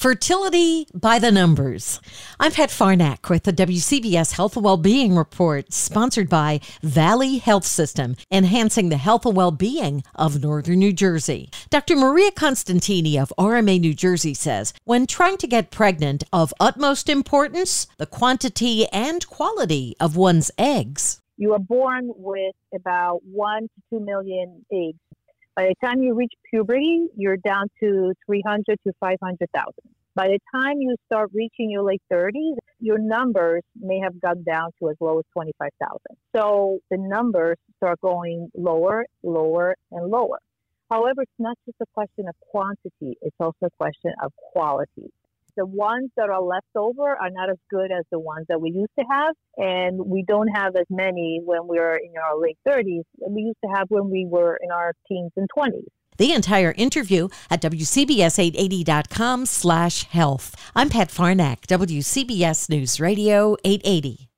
Fertility by the numbers. I'm Pat Farnack with the WCBS Health and Wellbeing Report, sponsored by Valley Health System, enhancing the health and well-being of Northern New Jersey. Dr. Maria Constantini of RMA New Jersey says, when trying to get pregnant, of utmost importance, the quantity and quality of one's eggs. You are born with about 1 to 2 million eggs. By the time you reach puberty, you're down to 300 to 500,000. By the time you start reaching your late 30s, your numbers may have gone down to as low as 25,000. So the numbers start going lower, lower, and lower. However, it's not just a question of quantity, it's also a question of quality. The ones that are left over are not as good as the ones that we used to have, and we don't have as many when we were in our late 30s as we used to have when we were in our teens and 20s. The entire interview at WCBS880.com/health. I'm Pat Farnack, WCBS News Radio 880.